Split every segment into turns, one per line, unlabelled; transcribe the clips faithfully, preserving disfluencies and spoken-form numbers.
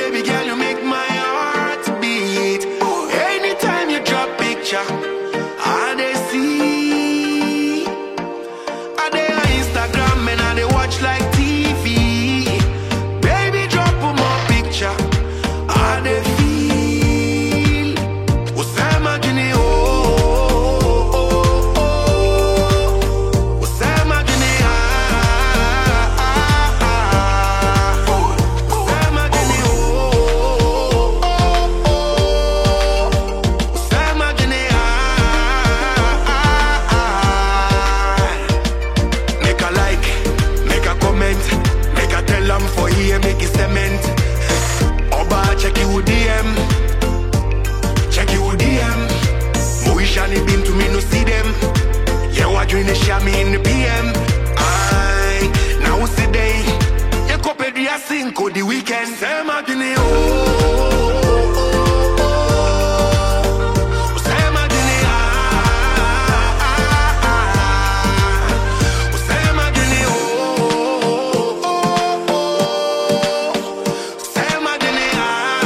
baby girl, you make my heart beat. Anytime you drop picture, I they see. I they on Instagram and I they watch like T V. Baby, drop more picture, I they feel. What's that imagine? Oh, oh, oh, oh. What's that imagine? Ah, ah, ah. What's that imagine? Oh, oh, oh, oh. What's that imagine? Ah, ah, ah. Make a like, make a comment, make a tell them for here, make it cement. Oba check you D M, check you D M. Moisha ni been to me no see them. Yeah, what you in the share me in the P M. Aye, now see day. You copy the cinco the weekend. Say magine oh. Say magine ah. Say magine oh. Say magine ah.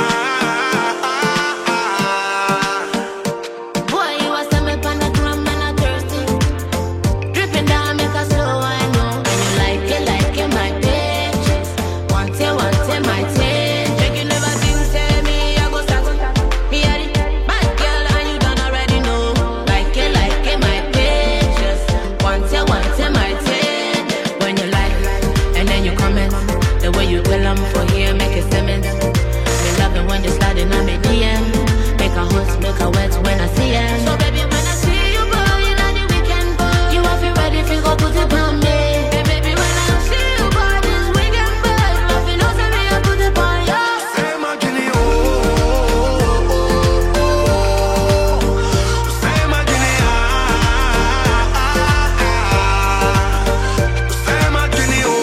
Boy, you a stomach on the drum and a thirsty. Dripping down, make a slow wine, no. And you like it, like it, my pictures. Want it, want it, my tin. Check you never think, say me, I go start. Me a the bad girl and you done already know. Like it, like it, my pictures. Want it, want it, my tin. When you like, and then you comment. The way you tell them for here, make it cement. Me love it when you sliding on me D M. Make a hot, make a wet when I see it. So baby, when I see you, boy, you know the weekend, boy. You have it ready if you go put it on me. Hey, baby, when I see you, boy, this weekend, boy. You have to know, say me, I put it on you.
Say magine oh. Say magine ah. Say magine oh.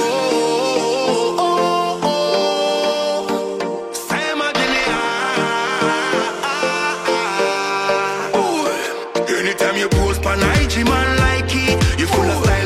Say magine ah. Anytime you post on I G, man like it. You full of style.